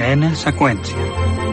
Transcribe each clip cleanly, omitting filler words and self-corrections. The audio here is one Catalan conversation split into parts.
Desena seqüència.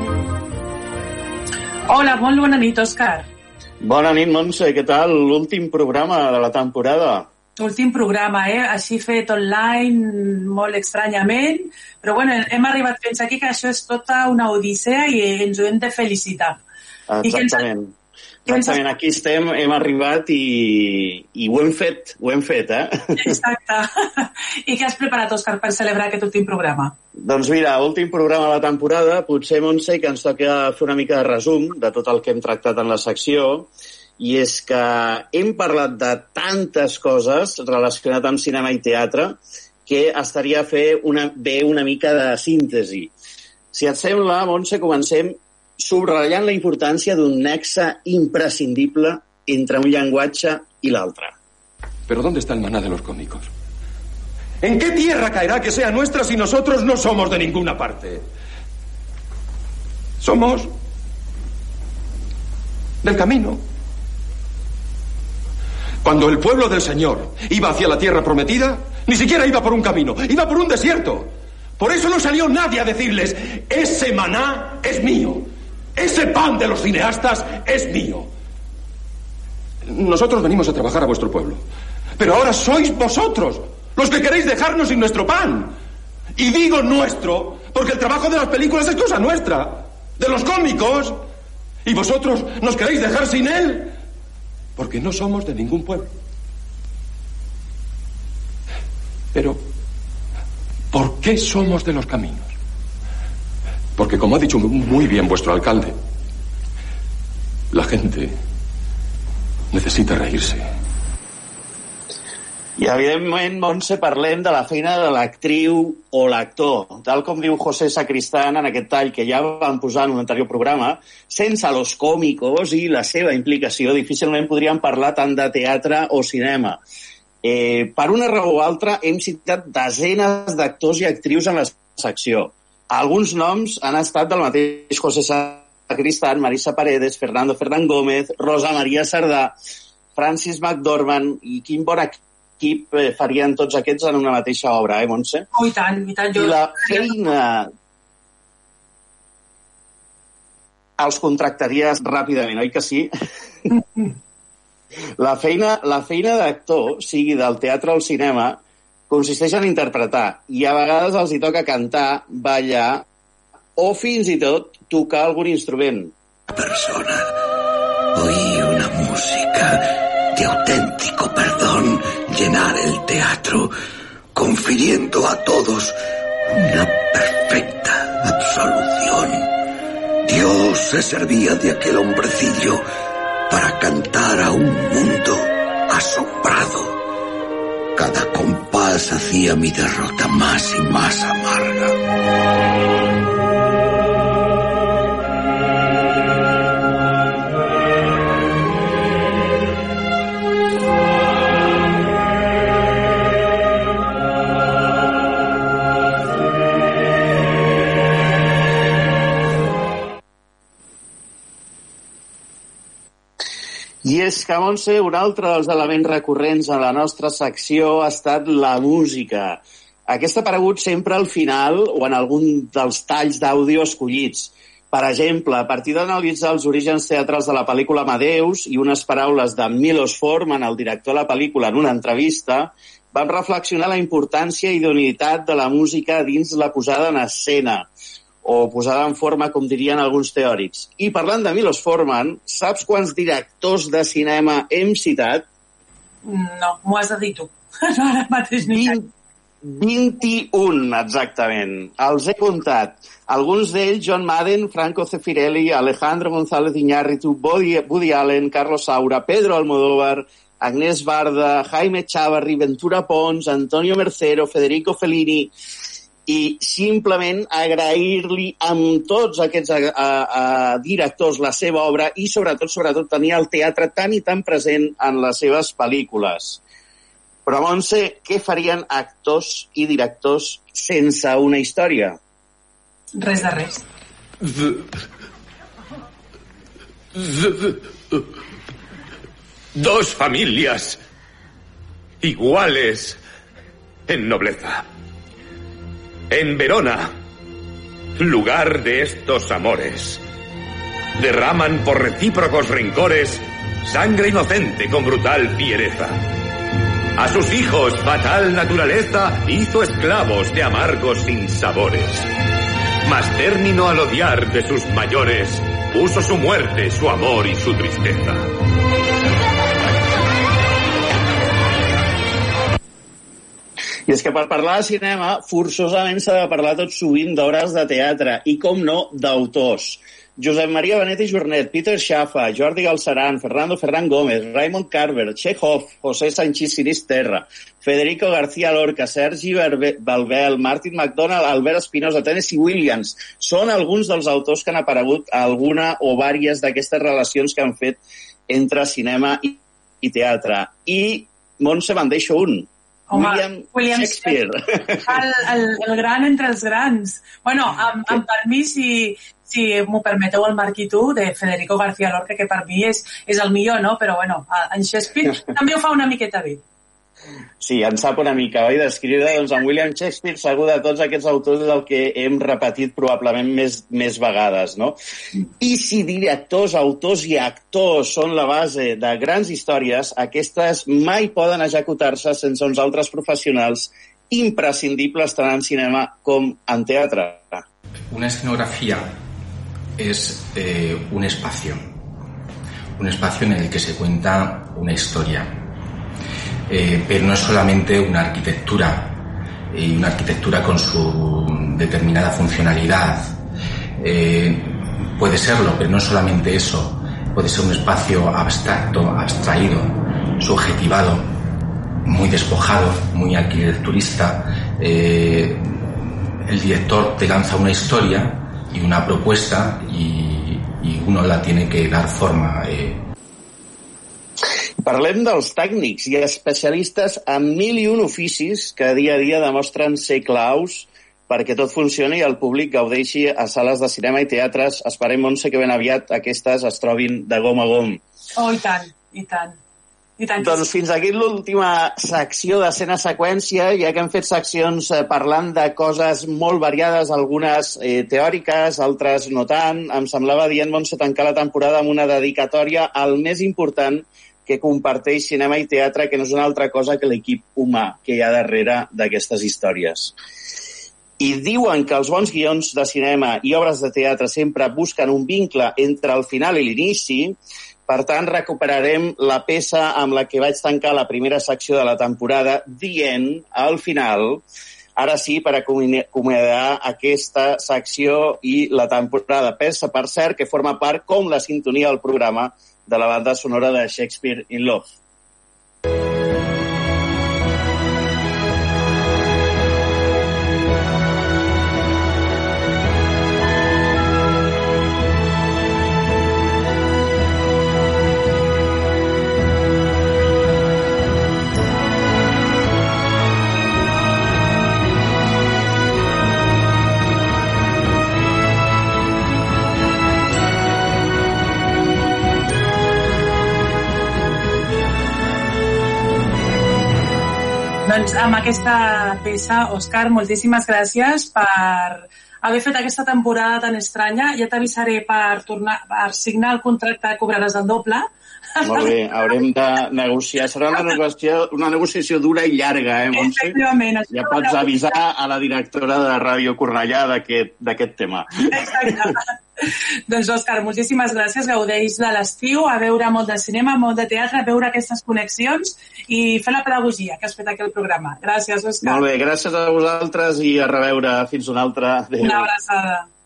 Hola, molt bona nit, Òscar. Bona nit, Montse, què tal? L'últim programa de la temporada. Últim programa, així fet online, molt estranyament, però bueno, hem arribat fins aquí, que això és tota una odissea i ens ho hem de felicitar. Exactament. Exactament, aquí estem, hem arribat i ho hem fet, Exacte. I què has preparat, Òscar, per celebrar aquest últim programa? Doncs mira, últim programa de la temporada, potser, Montse, que ens toca fer una mica de resum de tot el que hem tractat en la secció, i és que hem parlat de tantes coses relacionades amb cinema i teatre que estaria fer una mica de síntesi. Si et sembla, Montse, comencem subratllant la importància d'un nexe imprescindible entre un llenguatge i l'altre. ¿Pero dónde está el maná de los cómicos? ¿En qué tierra caerá que sea nuestra si nosotros no somos de ninguna parte? Somos del camino. Cuando el pueblo del Señor iba hacia la tierra prometida, ni siquiera iba por un camino, iba por un desierto. Por eso no salió nadie a decirles, ese maná es mío. Ese pan de los cineastas es mío. Nosotros venimos a trabajar a vuestro pueblo. Pero ahora sois vosotros los que queréis dejarnos sin nuestro pan. Y digo nuestro porque el trabajo de las películas es cosa nuestra, de los cómicos. Y vosotros nos queréis dejar sin él porque no somos de ningún pueblo. Pero, ¿por qué somos de los caminos? Porque, como ha dicho muy bien vuestro alcalde, la gente necesita reírse. I, evidentment, Montse, parlem de la feina de l'actriu o l'actor. Tal com diu José Sacristán en aquest tall que ja vam posar en un anterior programa, sense los còmicos i la seva implicació, difícilment podríem parlar tant de teatre o cinema. Per una raó o altra, hem citat desenes d'actors i actrius en la secció. Alguns noms han estat del mateix José Sacristán, Marisa Paredes, Fernando Fernán Gómez, Rosa Maria Sardà, Francis McDormand, i quin bon equip farien tots aquests en una mateixa obra, Montse? Oh, i tant, i tant. I la feina els contractaries ràpidament, oi que sí? La feina d'actor, sigui del teatre o el cinema, consisteix en interpretar, i a vegades els hi toca cantar, ballar o fins i tot tocar algun instrument. Persona, oí una música de auténtico perdón llenar el teatro, confiriendo a todos una perfecta absolución. Dios se servía de aquel hombrecillo para cantar a un mundo asombrado. Cada compás hacía mi derrota más y más amarga. I és que, Montse, un altre dels elements recurrents en la nostra secció ha estat la música. Aquesta ha aparegut sempre al final o en algun dels talls d'àudio escollits. Per exemple, a partir d'analitzar els orígens teatrals de la pel·lícula Amadeus i unes paraules de Milos Forman, el director de la pel·lícula, en una entrevista, vam reflexionar la importància i idoneïtat de la música dins la posada en escena, o posada en forma, com dirien alguns teòrics. I parlant de Milos Forman, saps quants directors de cinema hem citat? No, m'ho has de dir tu. No, ara mateix ni 21, exactament. Els he comptat. Alguns d'ells, John Madden, Franco Zeffirelli, Alejandro González Iñárritu, Woody Allen, Carlos Saura, Pedro Almodóvar, Agnès Varda, Jaime Chávarri, Ventura Pons, Antonio Mercero, Federico Fellini, i simplement agrair-li amb tots aquests directors la seva obra i sobretot tenir el teatre tan i tan present en les seves pel·lícules. Però, Montse, què farien actors i directors sense una història? Res de res. Dos familias iguales en nobleza. En Verona, lugar de estos amores. Derraman por recíprocos rencores sangre inocente con brutal fiereza. A sus hijos fatal naturaleza hizo esclavos de amargos sinsabores. Mas término al odiar de sus mayores puso su muerte, su amor y su tristeza. I és que per parlar de cinema forçosament s'ha de parlar tot sovint d'obres de teatre i, com no, d'autors. Josep Maria Benet i Jornet, Peter Schaffer, Jordi Galceran, Fernando Ferran Gómez, Raymond Carver, Chekhov, José Sanchís Sinisterra, Federico García Lorca, Sergi Balbel, Martin McDonald, Albert Espinosa, Tennessee Williams. Són alguns dels autors que han aparegut a alguna o vàries d'aquestes relacions que han fet entre cinema i teatre. I, Montse, me'n deixo un. William Shakespeare. El gran entre els grans. Bueno, amb permís, si m'ho permeteu, el Marc i tu, de Federico García Lorca, que per mi és el millor, no? Però, bueno, en Shakespeare també ho fa una miqueta bé. Sí, en sap una mica, oi? D'escriure, doncs, en William Shakespeare, segur de tots aquests autors és el que hem repetit probablement més vegades, no? I si directors, autors i actors són la base de grans històries, aquestes mai poden executar-se sense uns altres professionals imprescindibles tant en cinema com en teatre. Una escenografía es un espacio en el que se cuenta una historia. Pero no es solamente una arquitectura, y una arquitectura con su determinada funcionalidad. Puede serlo, pero no solamente eso. Puede ser un espacio abstracto, abstraído, subjetivado, muy despojado, muy arquitecturista. El director te lanza una historia y una propuesta y uno la tiene que dar forma. Parlem dels tècnics i especialistes en 1001 oficis que dia a dia demostren ser claus perquè tot funcioni i el públic gaudeixi a sales de cinema i teatres. Esperem, Montse, que ben aviat aquestes es trobin de gom a gom. Oh, i tant, i tant. Doncs fins aquí l'última secció d'escena-seqüència, ja que hem fet seccions parlant de coses molt variades, algunes teòriques, altres no tant. Em semblava dient, Montse, tancar la temporada amb una dedicatòria al més important que comparteix cinema i teatre, que no és una altra cosa que l'equip humà que hi ha darrere d'aquestes històries. I diuen que els bons guions de cinema i obres de teatre sempre busquen un vincle entre el final i l'inici. Per tant, recuperarem la peça amb la que vaig tancar la primera secció de la temporada dient, al final, ara sí, per acomiadar aquesta secció i la temporada. Peça, per cert, que forma part, com la sintonia del programa, de la banda sonora de Shakespeare in Love. Doncs amb aquesta peça, Òscar, moltíssimes gràcies per haver fet aquesta temporada tan estranya. Ja t'avisaré per signar el contracte que cobraràs el doble. Molt bé, haurem de negociar. Serà una negociació dura i llarga, Montse? Efectivament. Ja pots avisar a la directora de Ràdio Cornellà d'aquest tema. Exacte. Doncs, Òscar, moltíssimes gràcies. Gaudeix de l'estiu, a veure molt de cinema, molt de teatre, a veure aquestes connexions i fer la pedagogia que has fet aquí al programa. Gràcies, Òscar. Molt bé, gràcies a vosaltres i a reveure fins una altra. Adéu. Una abraçada.